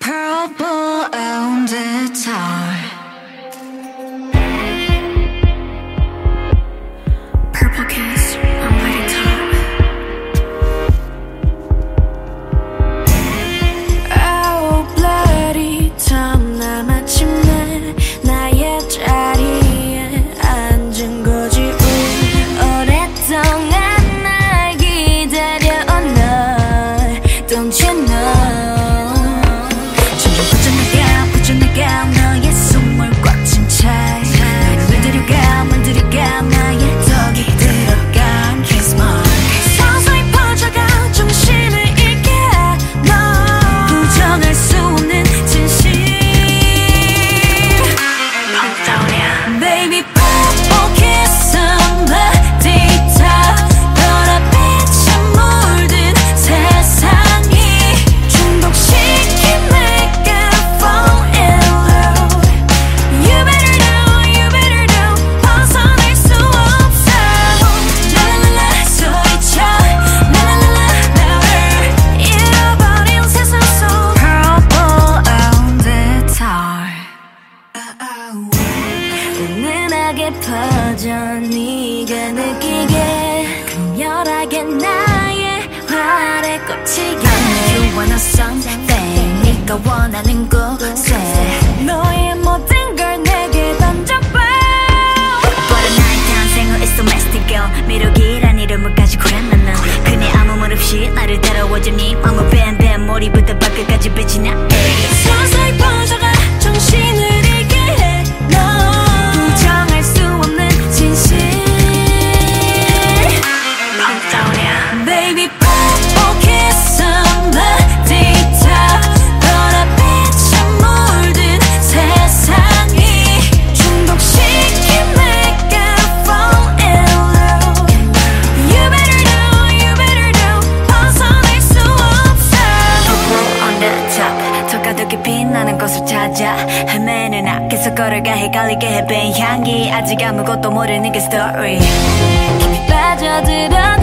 Purple on the top. Purple kiss on my top. Oh bloody 참 남았지만 나의 자리에 앉은 거지. 오랫동안 날 기다려온 널 Don't you know. 퍼져나가 너의 숨을 꽉 찬 채 너를 물들여가 나의 덕이 들어간 Kiss mark. 서서히 퍼져가 중심을 잃게 너 부정할 수 없는 진실. Baby purple kiss on the daytop. 너라빛에 물든 세상이 중독시킨 내가 fall in love. You better know 벗어날 수 없어. 라라라라 소리쳐 라라라라 louder. 잃어버린 세상 속 Purple on the top. 은은하게 퍼져 네가 느끼게 강렬하게 나의 활에 꽂히게. You wanna something 네가 원하는 곳에 너의 모든 걸 내게 던져봐. What a night 탄생후 it's domestic girl. 매력이란 이름을 가지고 나는 그네 아무 말 없이 나를 따라와줘. 네 맘을 뱀뱀 머리부터 발끝까지 빛이 나. 서서히 퍼져가 정신을 잃게 해 너 부정할 수 없는 진실. Baby purple kiss on the daytop. 너라빛에 물든 세상이 중독시킨 내가 fall in love. You better know 벗어날 수 없어. Purple on the top. 더 가득히 빛나는 곳을 찾아 헤매는 앞에서 걸어가 헷갈리게 해 빈 향기. 아직 아무것도 모르는 게 story. 깊이 빠져들어